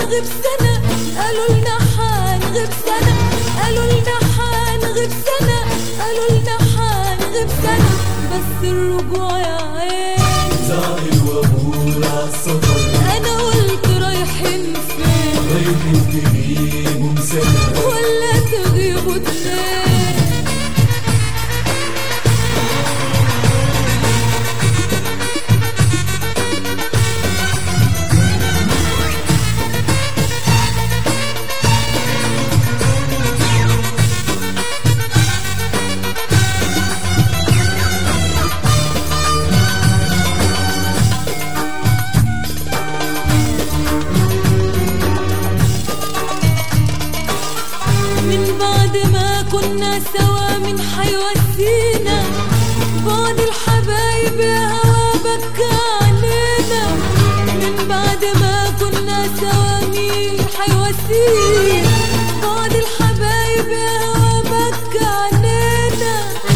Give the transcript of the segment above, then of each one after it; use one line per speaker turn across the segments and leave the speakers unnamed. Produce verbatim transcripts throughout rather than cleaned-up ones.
حنغيب سنة، قالوا لنا حنغيب سنة، قالوا لنا حنغيب سنة، قالوا لنا حنغيب سنة، بس الرجوع يا عين
زعل وابور عالسفر.
انا قلت رايحين فين؟
رايحين تغيبوا سنة
ولا تغيبوا اتنين؟ بعد ما كنا سوا من حيوسينا، بعد الحبايب يا هوا بكى علينا. من بعد ما كنا سوا من حيوسينا، بعد الحبايب يا هوا بكى علينا.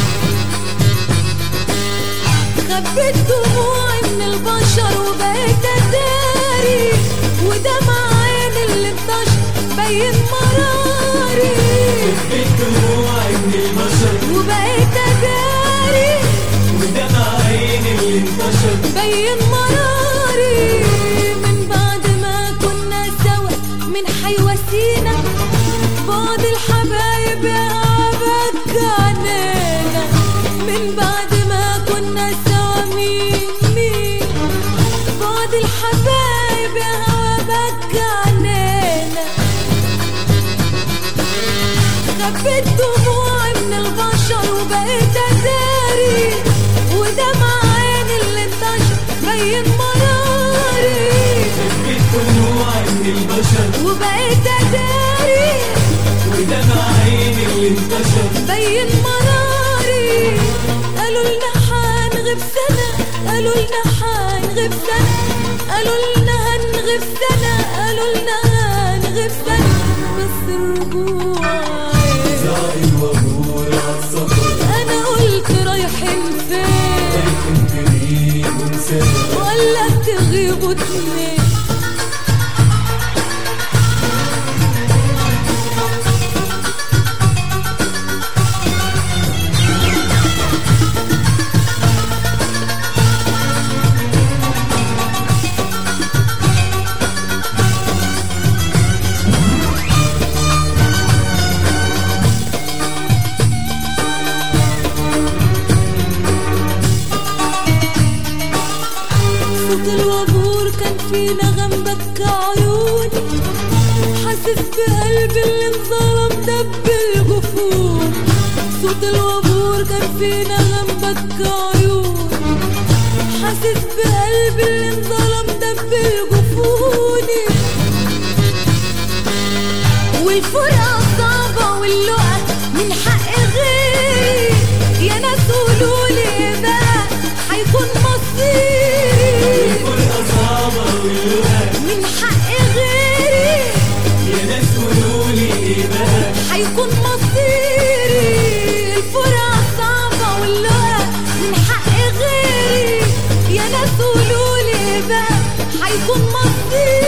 خبيت دموعي من البشر وبقيت اداري، ودمع عين اللي انتشر بين مراري.
خبيت دموعي من البشر
وبقيت اداري،
ودمع عين اللي انتشر
بين مراري. من بعد ما كنا سوا من حيوسينا، بعد الحبايب يا هوا بكى علينا. من بعد ما كنا سوا مين مين، بعد الحبايب يا هوا بكى علينا. خبيت دموعي من البشر وبقيت اداري، ودمع عين اللي انتشر بين مراري.
خبيت دموعي من البشر
وبقيت اداري،
ودمع عين اللي انتشر
بين مراري. قالوا لنا حنغيب سنة، قالوا لنا حنغيب سنة، قالوا لنا هنغيب سنة، قالوا لنا هنغيب سنة، بس الرجوع
زعل وابور عالسفر.
انا قلت رايحين فين؟
رايحين تغيبوا سنة
ولا تغيبوا اتنين؟ صوت الوابور كان في نغم بكى عيوني، حاسس بقلبي اللي انظلم دب الجفون. صوت الوابور كان في نغم بكى عيوني، حاسس بقلبي اللي انظلم دب الجفون. والفرقة صعبة واللقا من حق غيري، يا ناس قولولي بقى حيكون مصيري.
الفرقة صعبة واللقا
من حق غيري،
يا ناس قولولي ايه بقى
حيكون مصيري. الفرقة صعبة واللقا من حق غيري، يا ناس قولولي بقى حيكون مصيري.